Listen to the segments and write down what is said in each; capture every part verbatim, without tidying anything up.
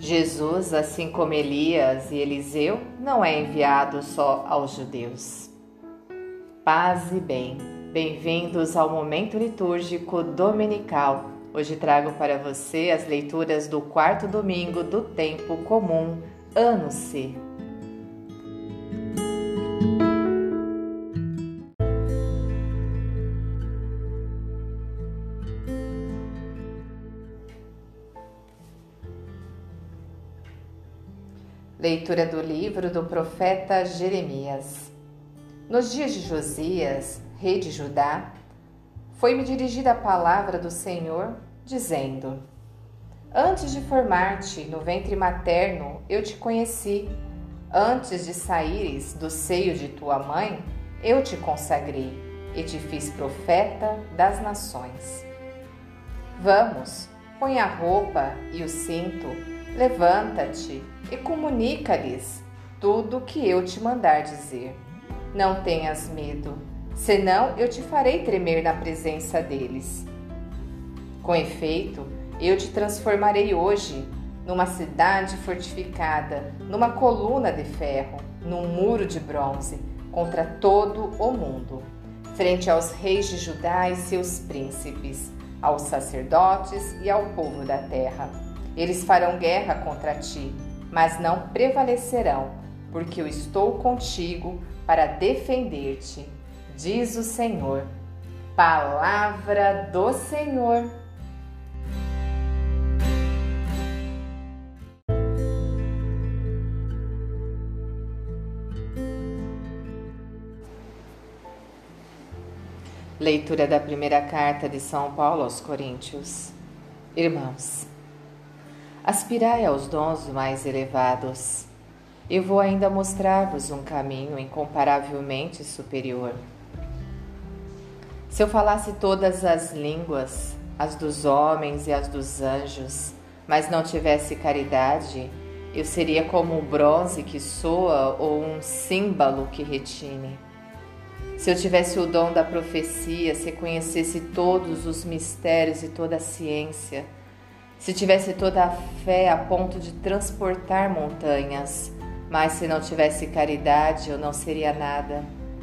Jesus, assim como Elias e Eliseu, não é enviado só aos judeus. Paz e bem, bem-vindos ao Momento Litúrgico Dominical. Hoje trago para você as leituras do quarto domingo do Tempo Comum, Ano C. Leitura do livro do profeta Jeremias. Nos dias de Josias, rei de Judá, foi-me dirigida a palavra do Senhor, dizendo: Antes de formar-te no ventre materno, eu te conheci. Antes de saíres do seio de tua mãe, eu te consagrei e te fiz profeta das nações. Vamos, põe a roupa e o cinto, levanta-te e comunica-lhes tudo o que eu te mandar dizer. Não tenhas medo, senão eu te farei tremer na presença deles. Com efeito, eu te transformarei hoje numa cidade fortificada, numa coluna de ferro, num muro de bronze, contra todo o mundo, frente aos reis de Judá e seus príncipes, aos sacerdotes e ao povo da terra. Eles farão guerra contra ti, mas não prevalecerão, porque eu estou contigo para defender-te, diz o Senhor. Palavra do Senhor. Leitura da primeira carta de São Paulo aos Coríntios. Irmãos, aspirai aos dons mais elevados. Eu vou ainda mostrar-vos um caminho incomparavelmente superior. Se eu falasse todas as línguas, as dos homens e as dos anjos, mas não tivesse caridade, eu seria como um bronze que soa ou um símbolo que retine. Se eu tivesse o dom da profecia, se conhecesse todos os mistérios e toda a ciência, se tivesse toda a fé a ponto de transportar montanhas, mas se não tivesse caridade, eu não seria nada.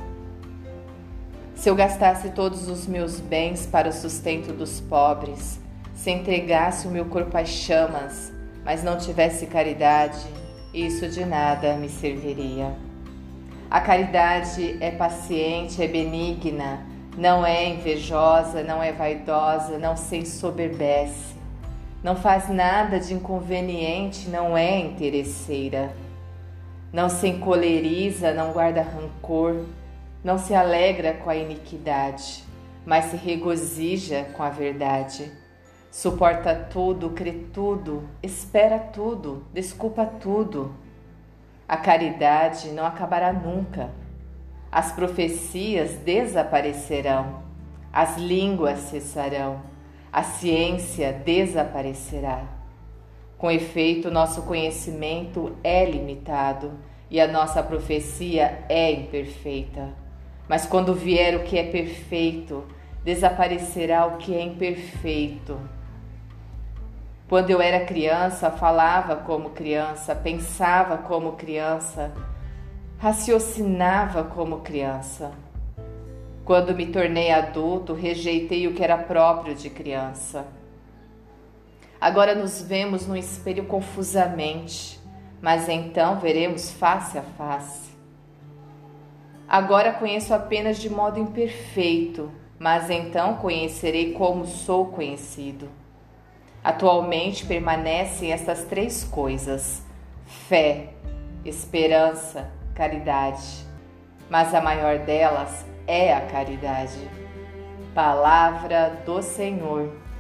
Se eu gastasse todos os meus bens para o sustento dos pobres, se entregasse o meu corpo às chamas, mas não tivesse caridade, isso de nada me serviria. A caridade é paciente, é benigna, não é invejosa, não é vaidosa, não se ensoberbece. Não faz nada de inconveniente, não é interesseira. Não se encoleriza, não guarda rancor, não se alegra com a iniquidade, mas se regozija com a verdade. Suporta tudo, crê tudo, espera tudo, desculpa tudo. A caridade não acabará nunca. As profecias desaparecerão, as línguas cessarão. A ciência desaparecerá. Com efeito, nosso conhecimento é limitado e a nossa profecia é imperfeita. Mas quando vier o que é perfeito, desaparecerá o que é imperfeito. Quando eu era criança, falava como criança, pensava como criança, raciocinava como criança. Quando me tornei adulto, rejeitei o que era próprio de criança. Agora nos vemos no espelho confusamente, mas então veremos face a face. Agora conheço apenas de modo imperfeito, mas então conhecerei como sou conhecido. Atualmente permanecem estas três coisas: fé, esperança, caridade. Mas a maior delas é a caridade. Palavra do Senhor.